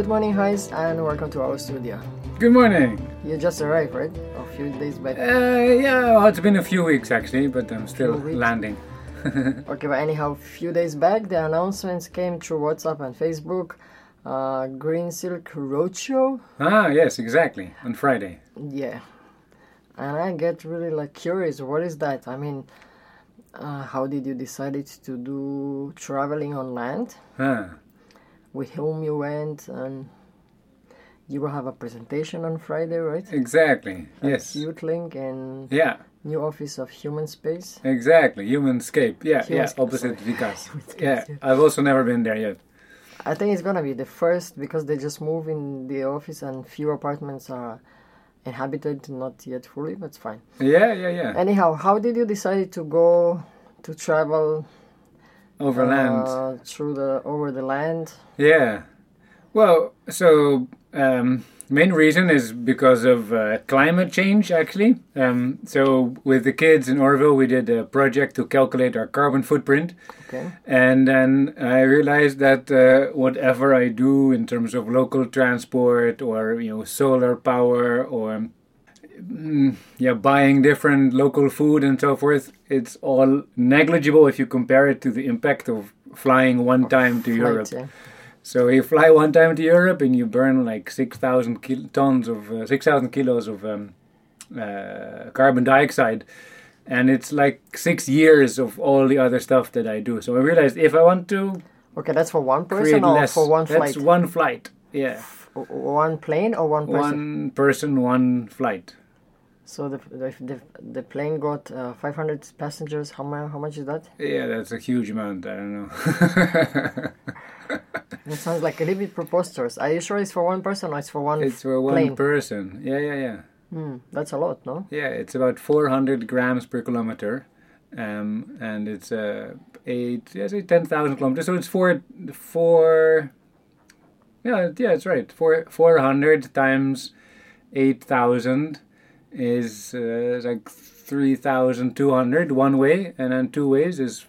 morning, Heis, and welcome to our studio. Good morning. You just arrived, right? A few days back. Yeah, well, it's been a few weeks actually, but I'm still landing. Okay, but anyhow, a few days back, the announcements came through WhatsApp and Facebook. Green Silk Roadshow. Ah, yes, exactly. On Friday. Yeah. And I get really curious, what is that? I mean, how did you decide to do traveling on land? With whom you went, and you will have a presentation on Friday, right? Exactly, yes. YouthLink and new office of Human Space. Exactly, Humanscape. Opposite Vikas. Yeah, I've also never been there yet. I think it's gonna be the first because they just moved in the office and few apartments are inhabited, not yet fully, but it's fine. Yeah. Anyhow, how did you decide to go to travel over land? Over the land? Yeah. Well, so main reason is because of climate change, actually. So with the kids in Orville, we did a project to calculate our carbon footprint. Okay. And then I realized that whatever I do in terms of local transport or solar power or buying different local food and so forth, it's all negligible if you compare it to the impact of flying one time to Europe. Yeah. So you fly one time to Europe and you burn like 6,000 kilos of carbon dioxide, and it's like 6 years of all the other stuff that I do. So I realized if I want to, okay, that's for one person or for one flight? That's one flight. Yeah. One plane or one person? One person, one flight. So the plane got 500 passengers. How much is that? Yeah, that's a huge amount. I don't know. It sounds like a little bit preposterous. Are you sure it's for one person or it's for one? It's for one person. Yeah. That's a lot, no? Yeah, it's about 400 grams per kilometer, and it's 10,000 kilometers. So it's four. Yeah, it's right. 400 times 8,000 is like 3,200 one way, and then two ways is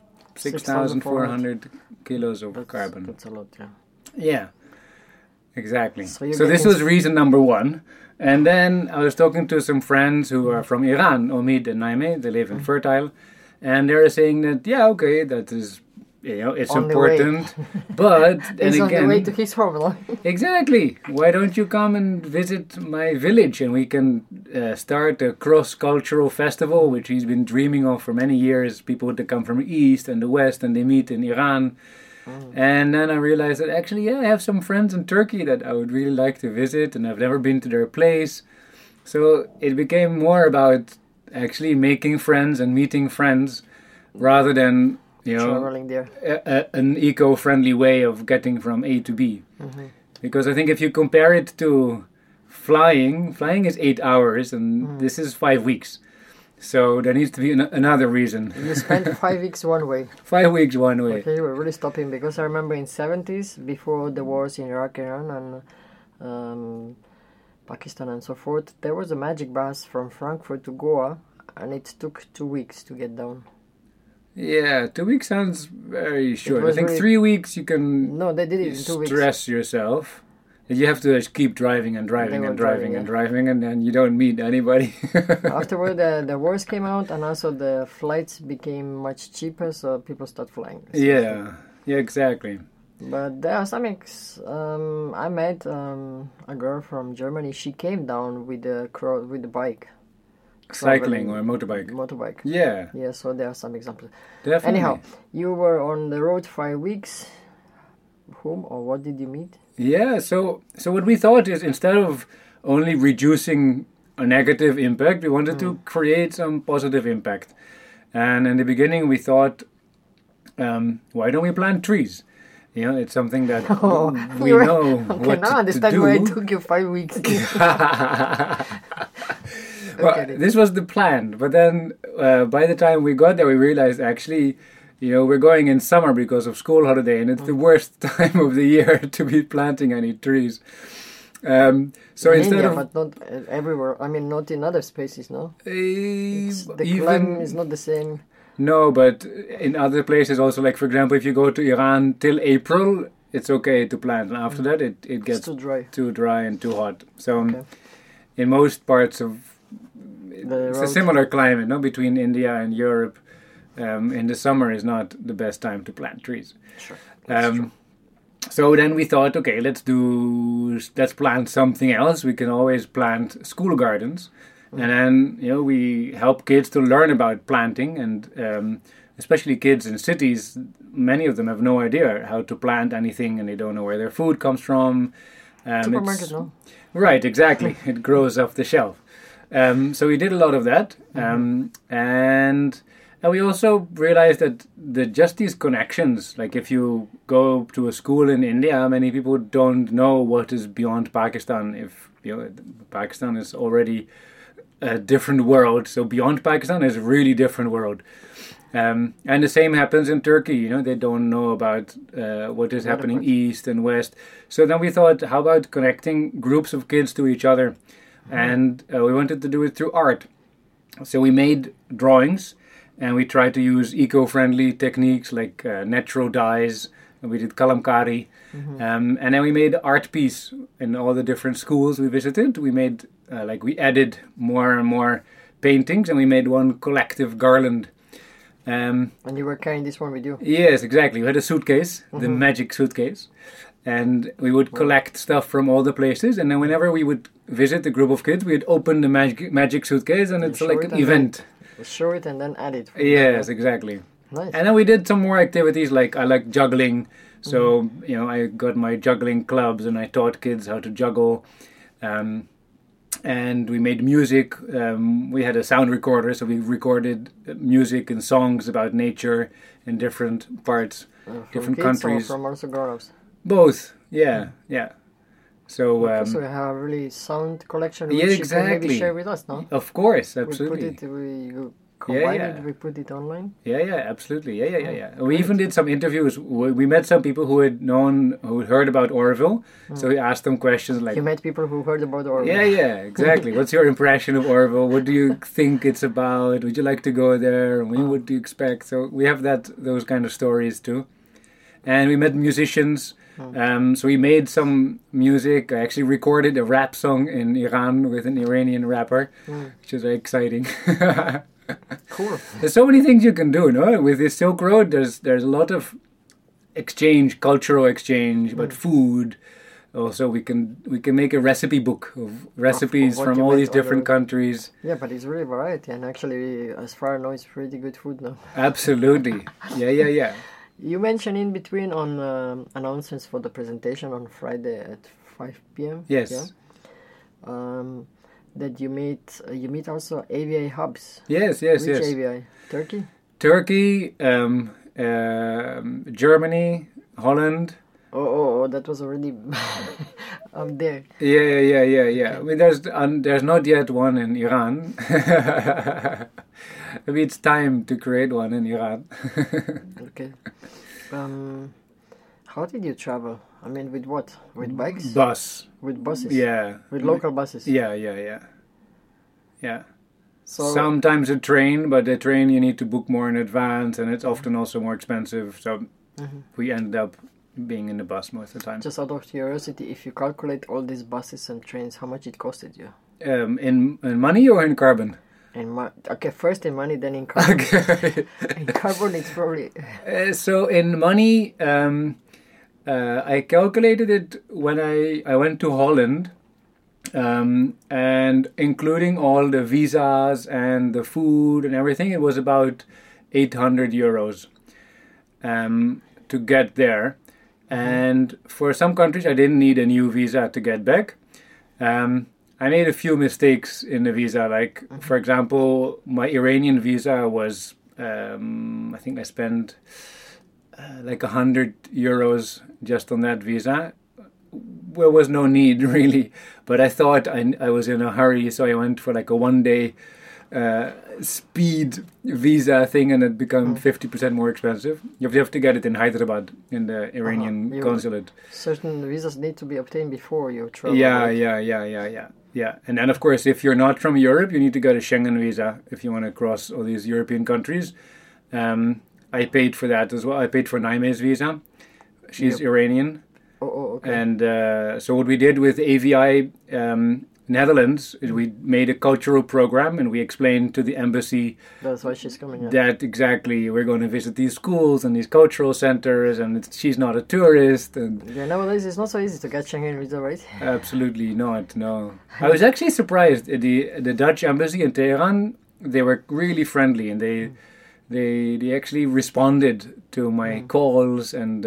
6,400 kilos of carbon. That's a lot, yeah. Yeah, exactly. So this was reason number one. And then I was talking to some friends who are from Iran, Omid and Naime. They live in Fertile. And they were saying that, that is, it's on important. But then it's again, on the way to his home. Exactly. Why don't you come and visit my village and we can start a cross-cultural festival, which he's been dreaming of for many years. People that come from the East and the West and they meet in Iran. And then I realized that actually, I have some friends in Turkey that I would really like to visit, and I've never been to their place. So it became more about actually making friends and meeting friends rather than, traveling there. An eco-friendly way of getting from A to B. Mm-hmm. Because I think if you compare it to flying is 8 hours, and this is 5 weeks. So there needs to be another reason. You spent 5 weeks one way. 5 weeks one way. Okay, you were really stopping because I remember in 70s, before the wars in Iraq, Iran, and Pakistan and so forth, there was a magic bus from Frankfurt to Goa, and it took 2 weeks to get down. Yeah, 2 weeks sounds very short. I think 3 weeks you can. No, they did it in 2 weeks. Stress yourself. You have to just keep driving, and then you don't meet anybody. Afterward, the wars came out, and also the flights became much cheaper, so people start flying. Yeah, exactly. But there are some. I met a girl from Germany. She came down with the bike. Cycling or motorbike. Motorbike. Yeah. Yeah. So there are some examples. Definitely. Anyhow, you were on the road 5 weeks. Whom or what did you meet? Yeah, so what we thought is instead of only reducing a negative impact, we wanted to create some positive impact. And in the beginning we thought, why don't we plant trees? It's something that we know what now I understand to do. Why it took you 5 weeks. Well, this was the plan. But then by the time we got there, we realized actually, we're going in summer because of school holiday, and it's the worst time of the year to be planting any trees. So in instead India, of, but not everywhere. I mean, not in other spaces, no. The even climate is not the same. No, but in other places also, like for example, if you go to Iran till April, it's okay to plant, and after that it gets too dry and too hot. So in most parts of it's a similar climate, no, between India and Europe. In the summer is not the best time to plant trees. Sure. So then we thought, okay, let's plant something else. We can always plant school gardens, and then we help kids to learn about planting, and especially kids in cities. Many of them have no idea how to plant anything, and they don't know where their food comes from. Supermarket, no? Right, exactly. It grows off the shelf. So we did a lot of that, and we also realized that just these connections, like if you go to a school in India, many people don't know what is beyond Pakistan. If Pakistan is already a different world, so beyond Pakistan is a really different world. And the same happens in Turkey. They don't know about what is happening east and west. So then we thought, how about connecting groups of kids to each other? And we wanted to do it through art. So we made drawings, and we tried to use eco-friendly techniques like natural dyes. We did kalamkari. And then we made art piece in all the different schools we visited. We made, we added more and more paintings, and we made one collective garland. And you were carrying this one with you? Yes, exactly. We had a suitcase, the magic suitcase. And we would collect stuff from all the places. And then whenever we would visit a group of kids, we'd open the magic suitcase, and it's like an event. Show it and then add it. Yes, exactly. Nice. And then we did some more activities, like I like juggling. So, I got my juggling clubs, and I taught kids how to juggle. And we made music. We had a sound recorder, so we recorded music and songs about nature in different parts, different countries. From also grown-ups? Both, yeah. So, so we have a really sound collection, which exactly. you can maybe share with us, no? Of course, absolutely. We combine it, we put it online? Yeah, absolutely. Yeah. We even did some interviews. We met some people who had heard about Oroville. So we asked them questions like... You met people who heard about Oroville? Yeah, exactly. What's your impression of Oroville? What do you think it's about? Would you like to go there? What do you expect? So we have those kind of stories too. And we met musicians. So we made some music. I actually recorded a rap song in Iran with an Iranian rapper, which is very exciting. Cool. There's so many things you can do, no? With this Silk Road, there's a lot of cultural exchange, but food. Also, we can make a recipe book of recipes from all these different countries. Yeah, but it's really variety, and actually, as far as I know, it's pretty good food now. Absolutely. Yeah. You mentioned in between on announcements for the presentation on Friday at 5 p.m. Yes. Yeah? That you meet also AVI hubs. Yes. Which AVI? Turkey, Germany, Holland. Oh, that was already up there. Yeah. I mean, there's not yet one in Iran. Maybe it's time to create one in Iran. Okay. How did you travel? I mean, with what? With bikes? Bus. With buses? Yeah. With local buses? Yeah. So sometimes a train, but the train you need to book more in advance, and it's often also more expensive. So we end up being in the bus most of the time. Just out of curiosity, if you calculate all these buses and trains, how much it costed you? In money or in carbon? Okay, first in money, then in carbon. Okay. In carbon, it's probably... So in money, I calculated it when I went to Holland, and including all the visas and the food and everything, it was about 800 euros to get there. And for some countries, I didn't need a new visa to get back. I made a few mistakes in the visa. Like, for example, my Iranian visa was, I think I spent like 100 euros just on that visa. There was no need, really. But I thought I was in a hurry, so I went for like a one-day speed visa thing, and it became 50% more expensive. You have to get it in Hyderabad, in the Iranian consulate. Certain visas need to be obtained before you travel. Yeah. And then, of course, if you're not from Europe, you need to get a Schengen visa if you want to cross all these European countries. I paid for that as well. I paid for Naime's visa. She's Iranian. Okay. And so what we did with AVI Netherlands is we made a cultural program, and we explained to the embassy that's why she's coming. That exactly, we're going to visit these schools and these cultural centers, and she's not a tourist. And nowadays it's not so easy to get Schengen visa, right? Absolutely not. No, I was actually surprised. The Dutch embassy in Tehran, they were really friendly, and they actually responded to my calls. And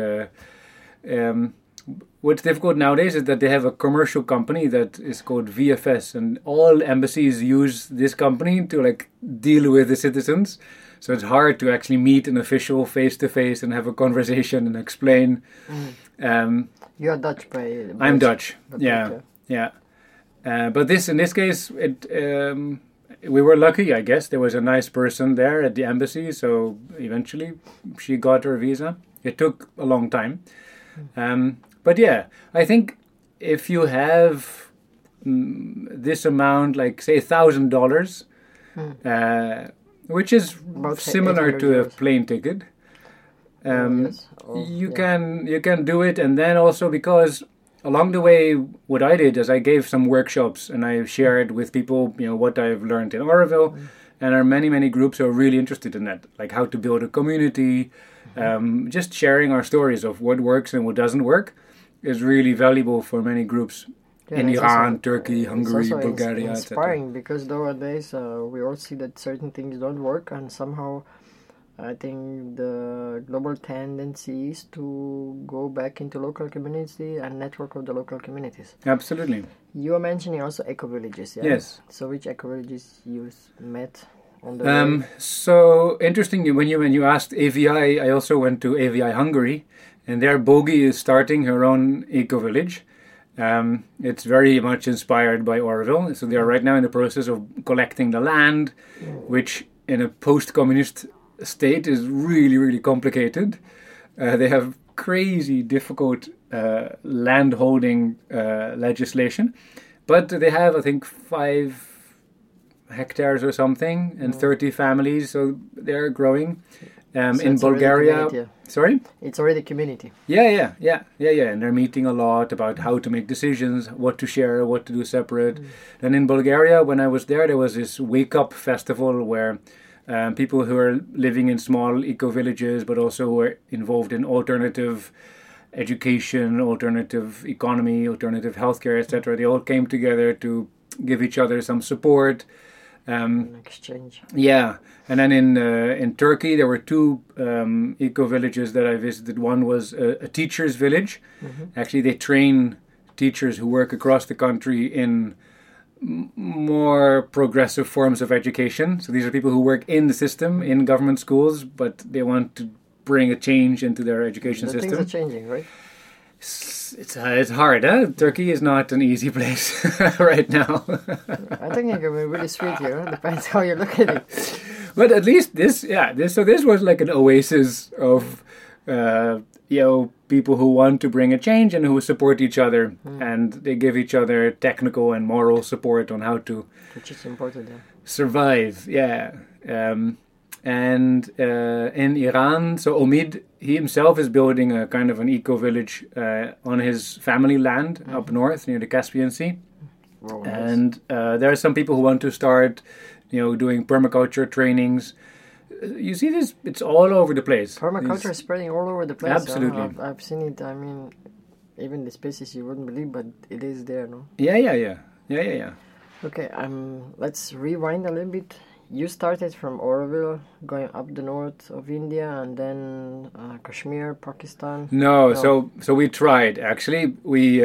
what's difficult nowadays is that they have a commercial company that is called VFS, and all embassies use this company to like deal with the citizens. So it's hard to actually meet an official face to face and have a conversation and explain. You are Dutch, I'm Dutch. Yeah. But in this case, we were lucky, I guess. There was a nice person there at the embassy, so eventually she got her visa. It took a long time. But yeah, I think if you have this amount, like say $1,000, which is about similar to a plane ticket, you can do it. And then also, because along the way, what I did is I gave some workshops, and I shared with people, what I've learned in Oroville, and there are many groups who are really interested in that, like how to build a community. Just sharing our stories of what works and what doesn't work is really valuable for many groups in Iran, Turkey, Hungary, Bulgaria, it's inspiring because nowadays we all see that certain things don't work, and somehow I think the global tendency is to go back into local community and network of the local communities. Absolutely. You are mentioning also eco-villages, yeah? Yes. So which eco-villages you met on the way? So interesting, when you asked AVI, I also went to AVI Hungary, and there Bogi is starting her own eco-village. It's very much inspired by Oroville. So they are right now in the process of collecting the land, which in a post-communist state is really complicated. They have crazy difficult land holding legislation, but they have, I think, 5 hectares or something, and 30 families, so they're growing. In Bulgaria, sorry? It's already community. Yeah. And they're meeting a lot about how to make decisions, what to share, what to do separate. And in Bulgaria, when I was there was this Wake Up festival where people who are living in small eco-villages, but also who are involved in alternative education, alternative economy, alternative healthcare, etc., they all came together to give each other some support. Exchange. Yeah, and then in Turkey there were 2 eco-villages that I visited. One was a teacher's village. Actually, they train teachers who work across the country in more progressive forms of education. So these are people who work in the system, in government schools, but they want to bring a change into their education system. Things are changing, right? It's hard, huh? Turkey is not an easy place right now. I think it can be really sweet here. Depends how you look at it. But at least this was like an oasis of people who want to bring a change and who support each other, and they give each other technical and moral support on how to, which is important, survive. Yeah. And in Iran, so Omid, he himself is building a kind of an eco-village on his family land up north near the Caspian Sea. Oh, and there are some people who want to start, doing permaculture trainings. You see this, it's all over the place. Permaculture is spreading all over the place. Absolutely. I've seen it, I mean, even the species you wouldn't believe, but it is there, no? Yeah. Okay, let's rewind a little bit. You started from Oroville, going up the north of India, and then Kashmir, Pakistan. No. So we tried. Actually,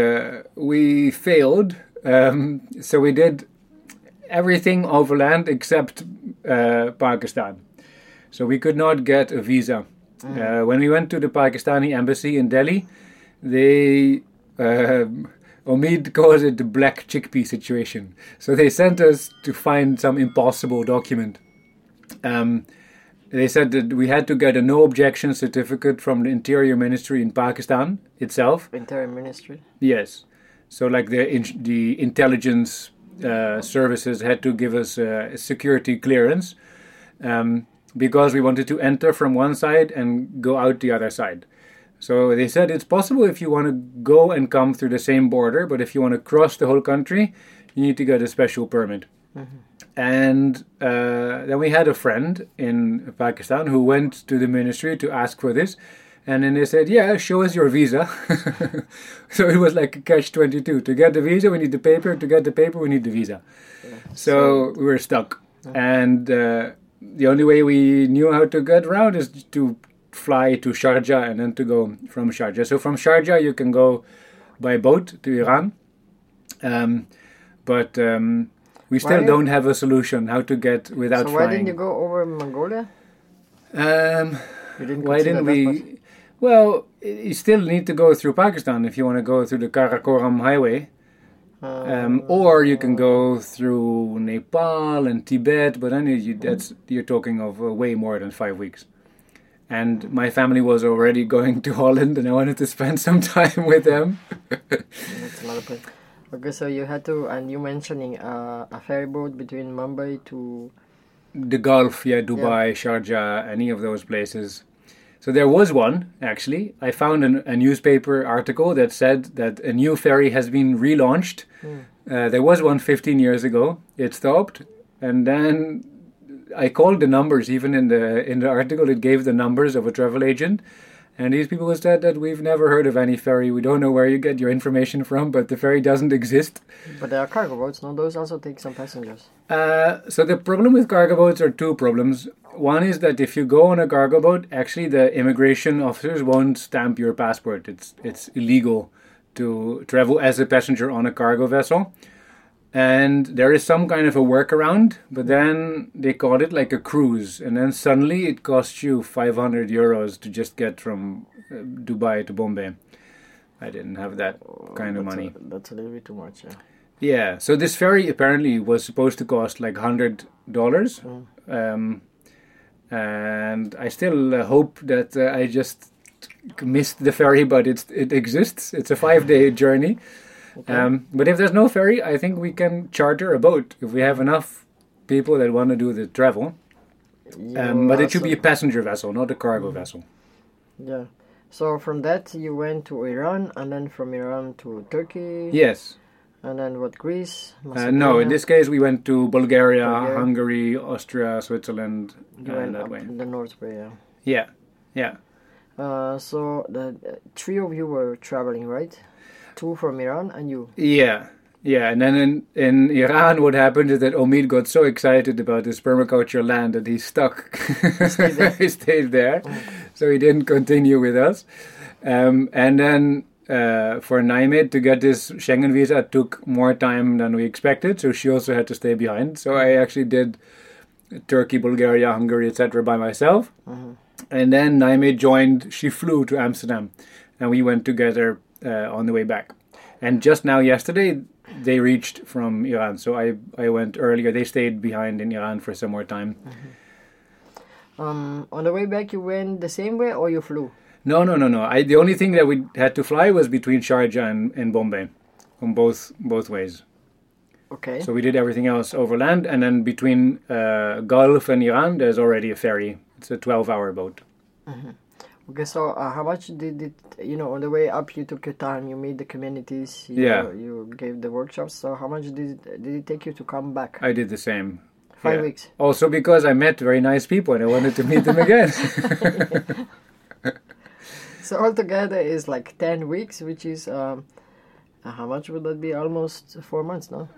we failed. So we did everything overland except Pakistan. So we could not get a visa. When we went to the Pakistani embassy in Delhi, they Omid calls it the black chickpea situation. So they sent us to find some impossible document. They said that we had to get a no objection certificate from the Interior Ministry in Pakistan itself. Interior Ministry? Yes. So like the intelligence services had to give us a security clearance because we wanted to enter from one side and go out the other side. So they said it's possible if you want to go and come through the same border, but if you want to cross the whole country, you need to get a special permit. Mm-hmm. And then we had a friend in Pakistan who went to the ministry to ask for this. And then they said, yeah, show us your visa. So it was like a catch-22. To get the visa, we need the paper. To get the paper, we need the visa. Yeah. So we were stuck. Yeah. And the only way we knew how to get around is to fly to Sharjah and then to go from Sharjah. So from Sharjah, you can go by boat to Iran. But we still don't have a solution how to get without flying. So why didn't you go over Mongolia? Why didn't we... Well, you still need to go through Pakistan if you want to go through the Karakoram highway. Or you can go through Nepal and Tibet, but then you're talking of way more than 5 weeks. And my family was already going to Holland, and I wanted to spend some time with them. That's another point. Okay, so you had to, and you mentioning a ferry boat between Mumbai to... The Gulf, Dubai, Sharjah, any of those places. So there was one, actually. I found a newspaper article that said that a new ferry has been relaunched. There was one 15 years ago. It stopped, and then I called the numbers. Even in the article, it gave the numbers of a travel agent. And these people said that we've never heard of any ferry. We don't know where you get your information from, but the ferry doesn't exist. But there are cargo boats, no? Those also take some passengers. So the problem with cargo boats are two problems. One is that if you go on a cargo boat, actually the immigration officers won't stamp your passport. It's illegal to travel as a passenger on a cargo vessel. And there is some kind of a workaround, but then they called it like a cruise. And then suddenly it costs you 500 euros to just get from Dubai to Bombay. I didn't have that kind of money. That's a little bit too much, yeah. Yeah, so this ferry apparently was supposed to cost like $100. And I still hope that I just missed the ferry, but it exists. It's a 5-day journey. Okay. But if there's no ferry, I think we can charter a boat if we have enough people that want to do the travel. But it should be a passenger vessel, not a cargo vessel. Yeah. So from that you went to Iran, and then from Iran to Turkey. Yes. And then what, Greece? No, in this case we went to Bulgaria, Hungary, Austria, Switzerland, and that way. The North way, yeah. Yeah. So the three of you were traveling, right? 2 from Iran and you. Yeah. And then in Iran, what happened is that Omid got so excited about this permaculture land that he stuck. He stayed there. So he didn't continue with us. And then for Naimid to get this Schengen visa, it took more time than we expected. So she also had to stay behind. So I actually did Turkey, Bulgaria, Hungary, etc. by myself. Mm-hmm. And then Naimid joined. She flew to Amsterdam. And we went together on the way back. And just now, yesterday, they reached from Iran. So I went earlier. They stayed behind in Iran for some more time. Mm-hmm. On the way back, you went the same way or you flew? No. The only thing that we had to fly was between Sharjah and Bombay, on both ways. Okay. So we did everything else overland. And then between Gulf and Iran, there's already a ferry. It's a 12-hour boat. Mm-hmm. Okay, so how much did it, on the way up you took your time, you made the communities, you gave the workshops, so how much did it take you to come back? I did the same. 5 weeks. Also because I met very nice people and I wanted to meet them again. So altogether is like 10 weeks, which is, how much would that be? Almost 4 months, no?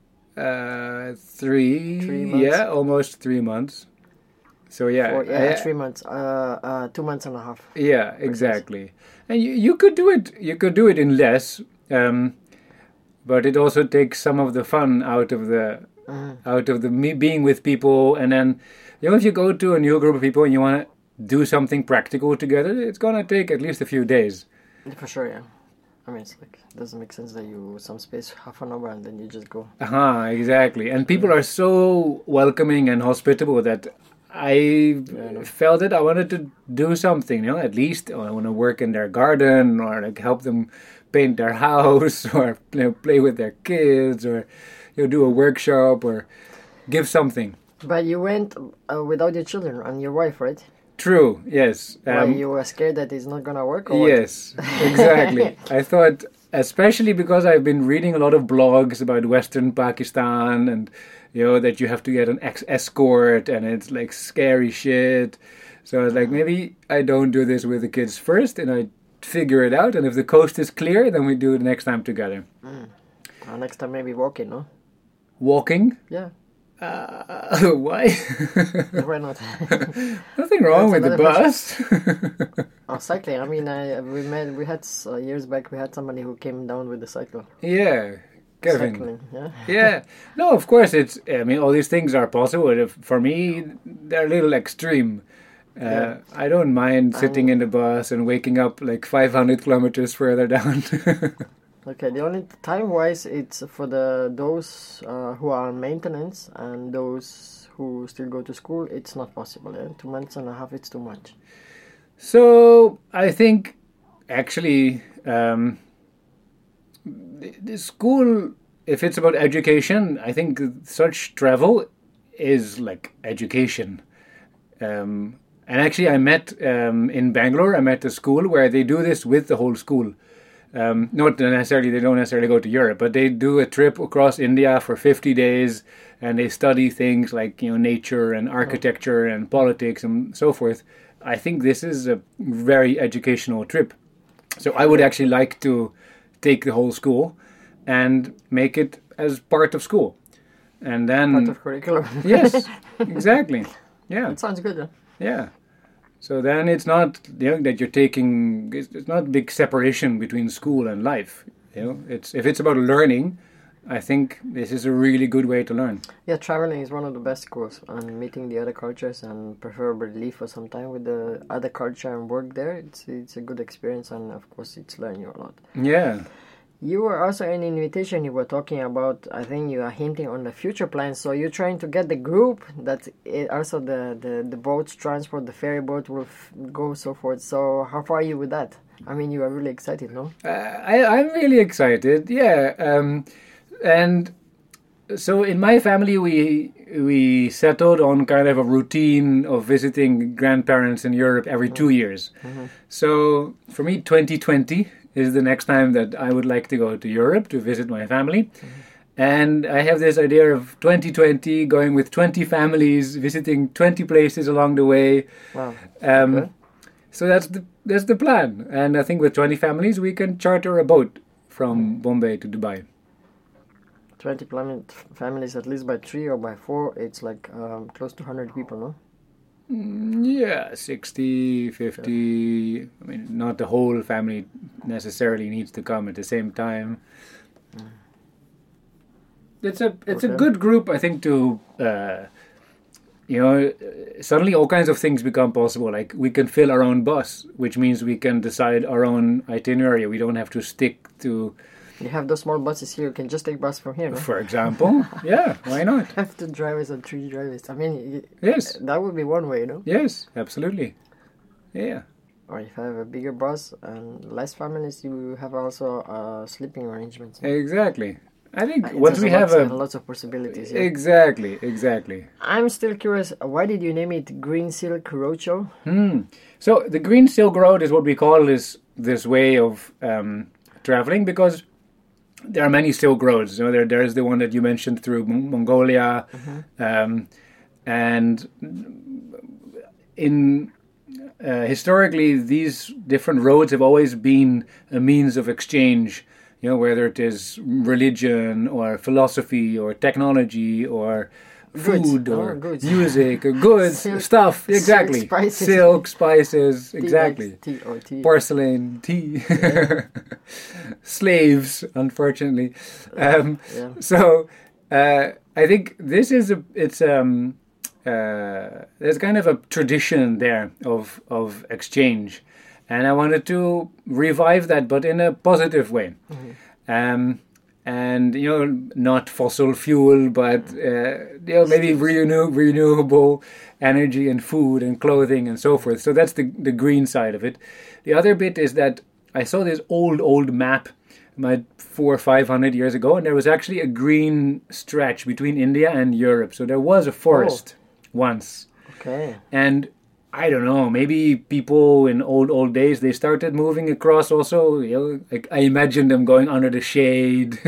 3 months. Yeah, almost 3 months. So 3 months, 2 months and a half. Yeah, exactly. And you could do it. You could do it in less, but it also takes some of the fun out of the me being with people. And then, if you go to a new group of people and you want to do something practical together, it's gonna take at least a few days. For sure, yeah. I mean, it's like, it doesn't make sense that you some space half an hour and then you just go. Exactly. And people are so welcoming and hospitable that I felt that I wanted to do something, at least I want to work in their garden or like help them paint their house or play with their kids or do a workshop or give something. But you went without your children and your wife, right? True, yes. Why, you were scared that it's not going to work? Or yes, exactly. I thought, especially because I've been reading a lot of blogs about Western Pakistan and, that you have to get an escort and it's like scary shit. So I was like, maybe I don't do this with the kids first and I figure it out. And if the coast is clear, then we do it next time together. Next time maybe walking, no? Walking? Yeah. Why? Why not? Nothing wrong with the bus. Cycling. I mean, we had years back. We had somebody who came down with the cycle. Yeah, Kevin. Cycling. Yeah. Yeah. No, of course all these things are possible. For me, they're a little extreme. I don't mind sitting in the bus and waking up like 500 kilometers further down. Okay, the only time-wise, it's for those who are on maintenance and those who still go to school, it's not possible. 2 months and a half, it's too much. So, I think, actually, the school, if it's about education, I think such travel is like education. And actually, I met, in Bangalore, I met a school where they do this with the whole school. Not necessarily, they don't necessarily go to Europe, but they do a trip across India for 50 days and they study things like, nature and architecture and politics and so forth. I think this is a very educational trip. So I would actually like to take the whole school and make it as part of school. And then... Part of curriculum. Yes, exactly. Yeah. It sounds good, Yeah. So then it's not that you're taking. It's not a big separation between school and life. If it's about learning, I think this is a really good way to learn. Yeah, traveling is one of the best schools, and meeting the other cultures and preferably live for some time with the other culture and work there. It's a good experience, and of course, it's learning you a lot. Yeah. You were also in invitation. You were talking about. I think you are hinting on the future plans. So you're trying to get the group that also the boats transport, the ferry boat will go so forth. So how far are you with that? I mean, you are really excited, no? I'm really excited. Yeah. And so in my family, we settled on kind of a routine of visiting grandparents in Europe every 2 years. Mm-hmm. So for me, 2020 is the next time that I would like to go to Europe to visit my family. Mm-hmm. And I have this idea of 2020 going with 20 families, visiting 20 places along the way. Wow. Okay. So that's the plan. And I think with 20 families, we can charter a boat from Bombay to Dubai. 20 families, at least by 3 or by 4, it's like close to 100 people, no? Yeah, 60, 50. Yeah. I mean, not the whole family necessarily needs to come at the same time. It's a good group, I think, to suddenly all kinds of things become possible. Like we can fill our own bus, which means we can decide our own itinerary. We don't have to stick to. You have those small buses here. You can just take bus from here, no? For example. Yeah, why not? Have 2 drivers and 3 drivers. I mean, yes, that would be one way, no? Yes, absolutely. Yeah. Or if you have a bigger bus and less families, you have also sleeping arrangements. No? Exactly. I think once we have lots of possibilities. Yeah. Exactly. I'm still curious. Why did you name it Green Silk Roadshow? So the Green Silk Road is what we call this way of traveling because there are many Silk Roads. There's the one that you mentioned through Mongolia, and in historically these different roads have always been a means of exchange. Whether it is religion or philosophy or technology or food or music or goods, stuff. Exactly. Silk, spices. Exactly. Tea. Porcelain, tea. Yeah. Slaves, unfortunately. So I think this is there's kind of a tradition there of exchange. And I wanted to revive that, but in a positive way. Mm-hmm. And, not fossil fuel, but, maybe renewable energy and food and clothing and so forth. So that's the green side of it. The other bit is that I saw this old map about 400 or 500 years ago, and there was actually a green stretch between India and Europe. So there was a forest once. Okay. And I don't know, maybe people in old days, they started moving across also, like I imagine them going under the shade,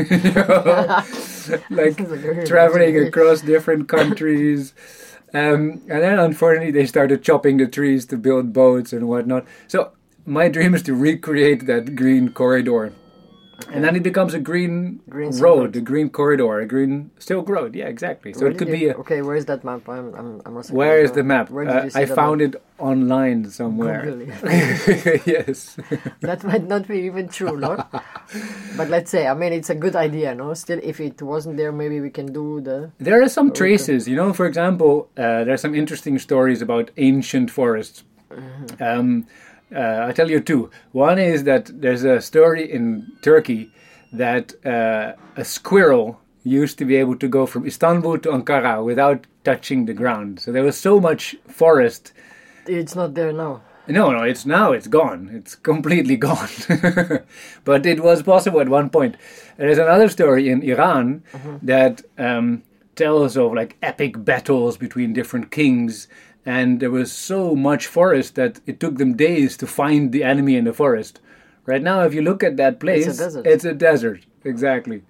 like traveling across different countries. And then unfortunately they started chopping the trees to build boats and whatnot. So my dream is to recreate that green corridor. Okay. And then it becomes a green road, a green corridor, a green Silk Road. Yeah, exactly. So it could be okay, where is that map? I'm where is the map? I found it online somewhere. Google. Yes. That might not be even true, no? But let's say, I mean, it's a good idea, no? Still, if it wasn't there, maybe we can do the... There are some traces, for example, there are some interesting stories about ancient forests. Mm-hmm. I'll tell you two. One is that there's a story in Turkey that a squirrel used to be able to go from Istanbul to Ankara without touching the ground. So there was so much forest. It's not there now. No, it's gone. It's completely gone. But it was possible at one point. There's another story in Iran that tells of like epic battles between different kings. And there was so much forest that it took them days to find the enemy in the forest. Right now, if you look at that place, it's a desert. Exactly.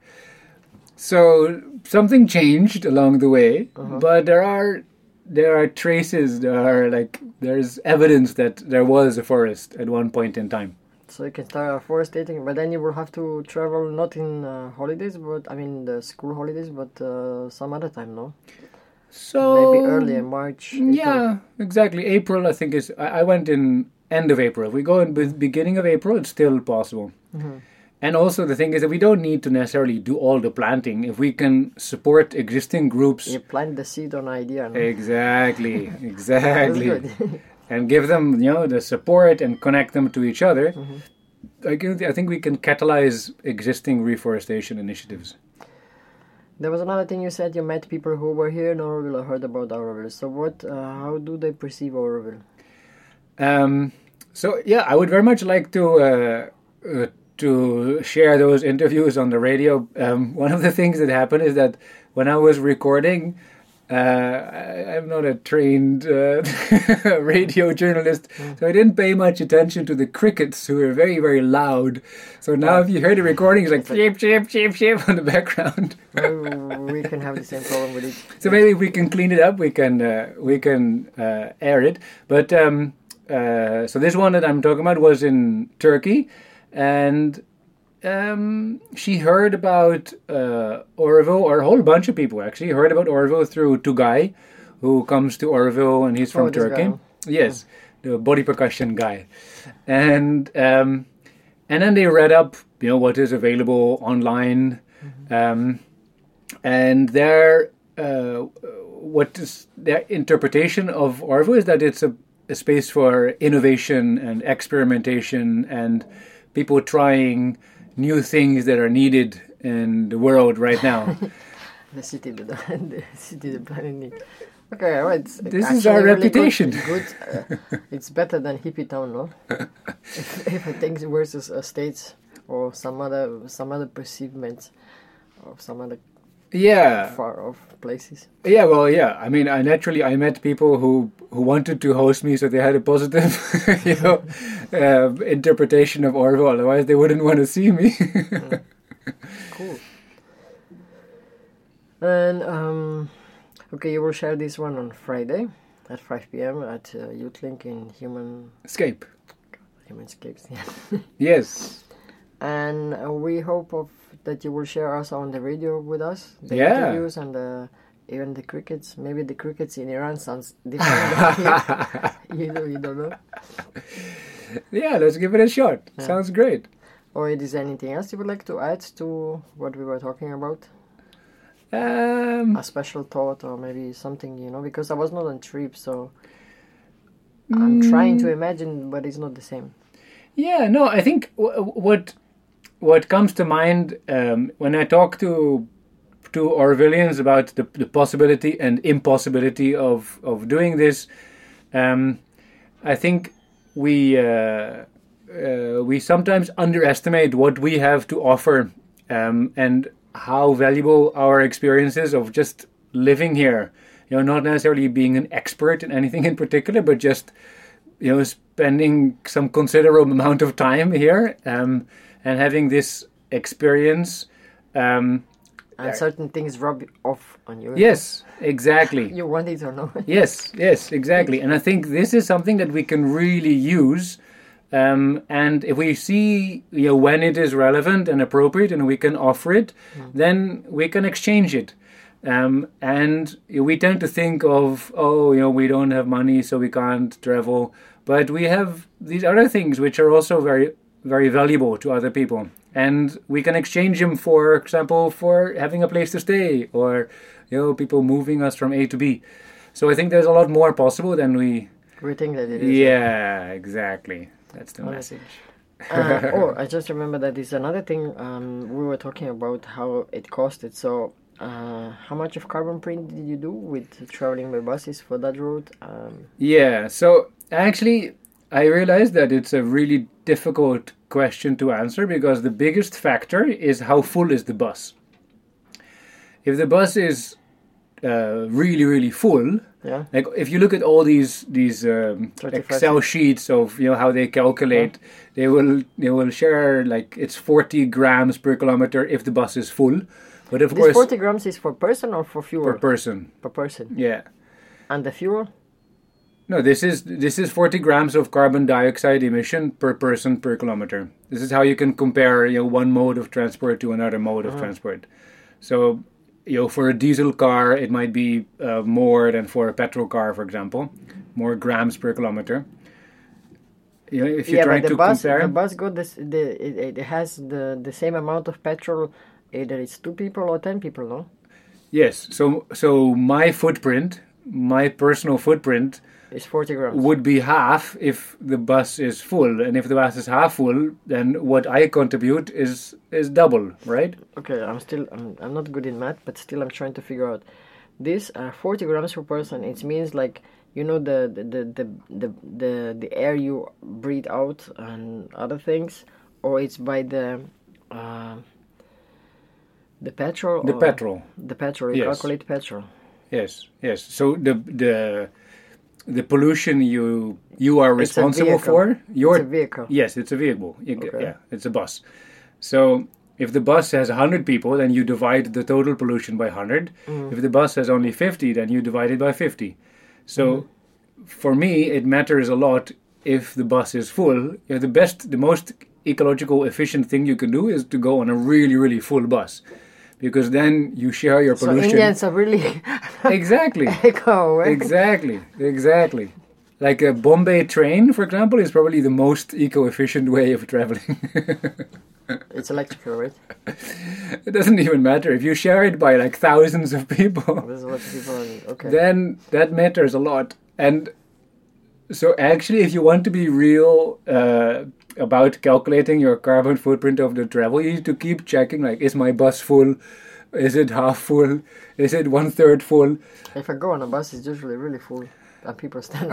So something changed along the way, but there are traces. There's evidence that there was a forest at one point in time. So you can start forestating, but then you will have to travel not in holidays, but I mean the school holidays, but some other time, no? So maybe early in March. April. Yeah, exactly. April, I think is. I went in end of April. If we go in beginning of April, it's still possible. Mm-hmm. And also the thing is that we don't need to necessarily do all the planting. If we can support existing groups, you plant the seed on idea. No? Exactly. And give them, the support and connect them to each other. Mm-hmm. I think we can catalyze existing reforestation initiatives. There was another thing you said. You met people who were here in Oroville or heard about Oroville. So how do they perceive Oroville? I would very much like to share those interviews on the radio. One of the things that happened is that when I was recording, I'm not a trained radio journalist, so I didn't pay much attention to the crickets, who were very, very loud. So now if you hear the recording, it's like chip, chip, chip, chip on the background. We can have the same problem with it. So maybe if we can clean it up, we can air it. But so this one that I'm talking about was in Turkey, and she heard about Oroville, or a whole bunch of people actually heard about Oroville through Tugay, who comes to Oroville, and he's from Turkey. Yes, the body percussion guy, and then they read up, what is available online, and their interpretation of Oroville is that it's a space for innovation and experimentation and people trying new things that are needed in the world right now. the city, the planet needs. Okay, right. This is our reputation. Good. It's better than hippie town, no? if I think versus states or some other perceivements of some other far off places. Yeah, well, yeah. I mean, I met people who wanted to host me, so they had a positive, interpretation of Oroville. Otherwise, they wouldn't want to see me. Cool. And okay, you will share this one on Friday at 5 p.m. at YouthLink in Humanscape. Humanscapes, yeah. Yes. And we hope that you will share also on the radio with us, the interviews and even the crickets. Maybe the crickets in Iran sounds different than here. You don't know. Yeah, let's give it a shot. Yeah. Sounds great. Or is there anything else you would like to add to what we were talking about? A special thought or maybe something, because I was not on trip, so I'm trying to imagine, but it's not the same. Yeah, no, I think what comes to mind when I talk to Orovillians about the possibility and impossibility of doing this, I think we sometimes underestimate what we have to offer and how valuable our experiences of just living here. not necessarily being an expert in anything in particular, but just spending some considerable amount of time here and having this experience. And certain things rub off on you. Yes, exactly. You want it or not. Yes, exactly. And I think this is something that we can really use. And if we see when it is relevant and appropriate and we can offer it, then we can exchange it. And we tend to think of, we don't have money, so we can't travel. But we have these other things which are also very, very valuable to other people. And we can exchange them, for example, for having a place to stay or, people moving us from A to B. So I think there's a lot more possible than we think that it is. Yeah, exactly. That's the message. I just remember that is another thing we were talking about how it costed. So how much of carbon print did you do with traveling by buses for that route? So actually I realized that it's a really difficult question to answer because the biggest factor is how full is the bus. If the bus is really, really full, like if you look at all these Excel sheets of how they calculate, they will share like it's 40 grams per kilometer if the bus is full. But of course, 40 grams is per person or for fuel? Per person. Per person. Yeah. And the fuel? No, this is 40 grams of carbon dioxide emission per person per kilometer. This is how you can compare one mode of transport to another mode of transport. So for a diesel car, it might be more than for a petrol car, for example, more grams per kilometer. If you're trying to compare, the bus got this. It has the same amount of petrol. Either it's 2 people or 10 people, no? Yes. So my personal footprint is 40 grams. Would be half if the bus is full, and if the bus is half full, then what I contribute is double, right? Okay, I'm not good in math, but still I'm trying to figure out this 40 grams per person. It means like the air you breathe out and other things, or it's by the petrol. The petrol. The petrol. You calculate petrol. Yes. So the pollution you are responsible for. It's a vehicle. Yes, it's a vehicle. Yeah, it's a bus. So if the bus has 100 people, then you divide the total pollution by 100. If the bus has only 50, then you divide it by 50. So for me, it matters a lot if the bus is full. The most ecological efficient thing you can do is to go on a really, really full bus. Because then you share your pollution. So Indians are really exactly eco. Exactly. Like a Bombay train, for example, is probably the most eco-efficient way of traveling. It's electrical, right? It doesn't even matter if you share it by like thousands of people. There's a lot of people. Okay. Then that matters a lot. And so actually, if you want to be real about calculating your carbon footprint of the travel, you need to keep checking, like, is my bus full? Is it half full? Is it 1/3 full? If I go on a bus, it's usually really full. And people stand on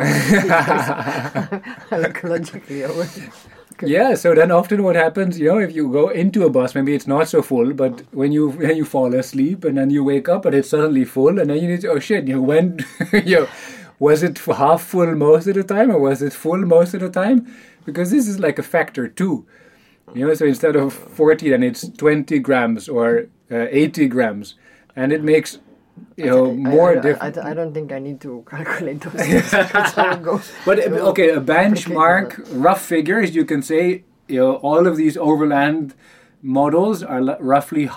the ecologically away. Okay. Yeah, so then often what happens, if you go into a bus, maybe it's not so full, but when you fall asleep and then you wake up and it's suddenly full, and then you need to, when, was it half full most of the time, or was it full most of the time? Because this is like a factor 2. So instead of 40, then it's 20 grams or 80 grams. And it makes, more different. I don't think I need to calculate those things. But, a benchmark, rough figures, you can say, all of these overland models are roughly,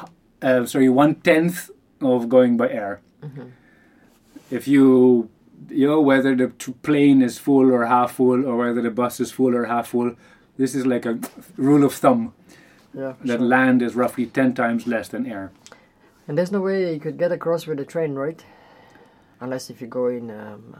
1/10 of going by air. Mm-hmm. If you... whether the plane is full or half full, or whether the bus is full or half full, this is like a rule of thumb. Yeah, that land is roughly 10 times less than air. And there's no way you could get across with a train, right? Unless if you go in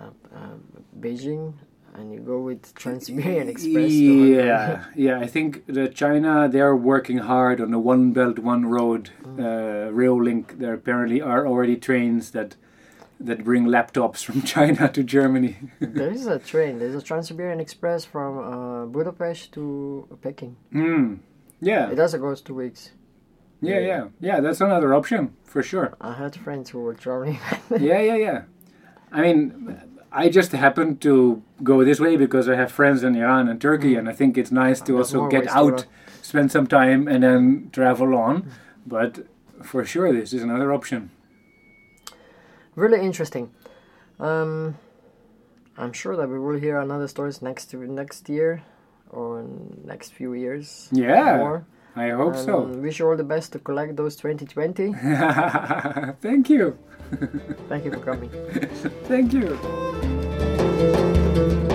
Beijing and you go with Trans-Siberian Express. I think that China, they're working hard on the One Belt, One Road rail link. There apparently are already trains that bring laptops from China to Germany. There is a train. There's a Trans-Siberian Express from Budapest to Peking. Yeah. It also goes 2 weeks. Yeah. That's another option, for sure. I had friends who were traveling. Yeah. I mean, I just happen to go this way because I have friends in Iran and Turkey, and I think it's nice to also get out, spend some time, and then travel on. But for sure, this is another option. Really interesting. I'm sure that we will hear another stories next year or next few years. Yeah, more. I hope so. Wish you all the best to collect those 2020. Thank you. Thank you for coming. Thank you.